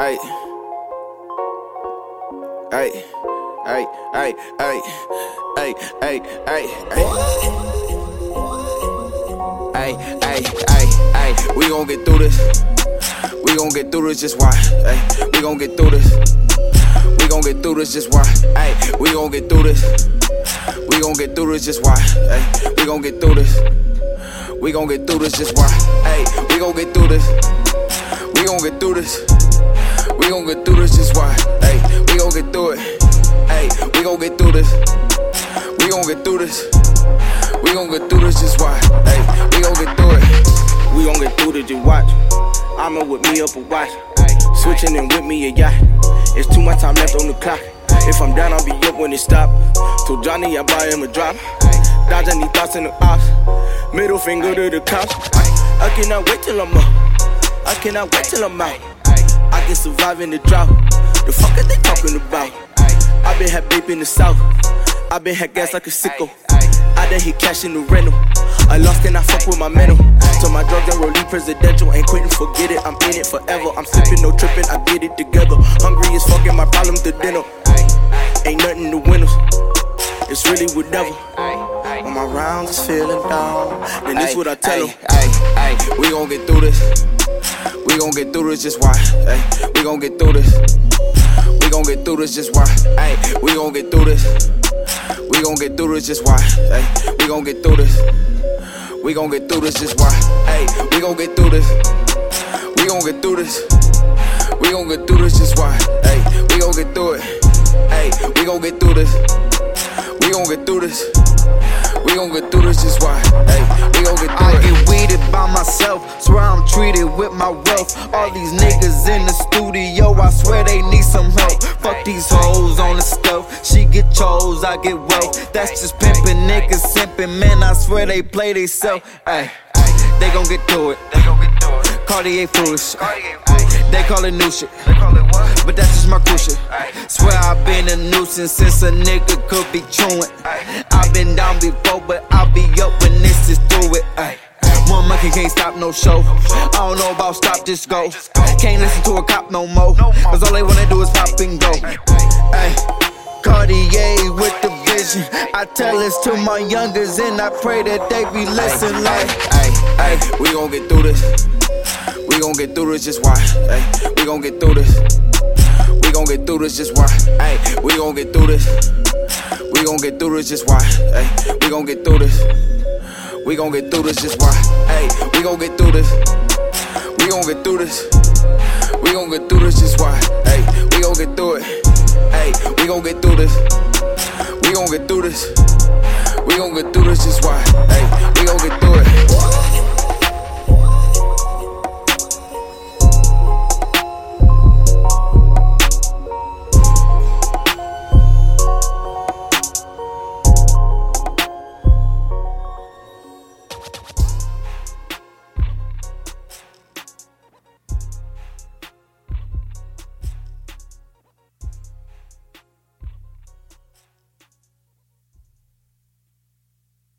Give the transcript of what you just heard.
Ay, ay, ay, ay, ay, ay, ay, ay, ay, ay, ay, ay. We gon' get through this. We gon' get through this, just why? Ay, we gon' get through this. We gon' get through this, just why? Ay, we gon' get through this. We gon' get through this, just why? Ay, we gon' get through this. We gon' get through this, just why? Ay, we gon' get through this. We gon' get through this. We gon' get through this, just why? Ay, we gon' get through it. Ay, we gon' get through this. We gon' get through this. We gon' get through this, just why? Ay, we gon' get through it. We gon' get through this, just watch. I'ma whip me up a watch. Switching and whip me a yacht. It's too much time left on the clock. If I'm down, I'll be up when it stop. Told Johnny I buy him a drop. Dodge any thoughts in the ops. Middle finger to the cops. I cannot wait till I'm up. I cannot wait till I'm out. I can survive in the drought. The fuck are they talking about? I been had beef in the south. I been had gas like a sicko. I done hit cash in the rental. I lost, can I fuck with my mental? So my drugs and rollie presidential. Ain't quitting, forget it, I'm in it forever. I'm slipping, no tripping, I get it together. Hungry as fucking my problem to dinner. Ain't nothing to win us. It's really whatever. When my rounds is feeling down, then this what I tell them. Ay, we gon' get through this. We gon' get through this, just why? Ay, we gon' get through this. We gon' get through this, just why? Ay, we gon' get through this. We gon' get through this, just why? Ay, we gon' get through this. We gon' get through this, just why? Ay, we gon' get through this. We gon' get through this. We gon' get through this, just why? Ay, we gon' get through it. Ay, we gon' get through this. We gon' get through this. We gon' get through this, just why? Ay, we gon' get through it. I get weeded by myself, swear I'm treated with my wealth. All these niggas in the studio, I swear they need some help. Fuck these hoes on the stove, she get chose, I get wealth. That's just pimpin', niggas simpin', man, I swear they play they self. Ay, they gon' get through it. Cartier foolish. They call it new shit, but that's just my cool shit. Swear I've been a nuisance since a nigga could be truant. I've been down before, but I'll be up when this is through it. One monkey can't stop no show. I don't know about stop, just go. Can't listen to a cop no more, cause all they wanna do is pop and go. Cartier with the vision. I tell this to my youngers and I pray that they be listening like. Ay, we gon' get through this. We gon' get through this, just why? Ay, we gon' get through this. We gon' get through this, just why? Ay, we gon' get through this. We gon' get through this, just why? Ay, we gon' get through this. We gon' get through this, just why? Ay, we gon' get through this. We gon' get through this. We gon' get through this, just why? Ay, we gon' get through it. Ay, we gon' get through this. We gon' get through this. We gon' get through this, just why? Ay, we gon' get through it.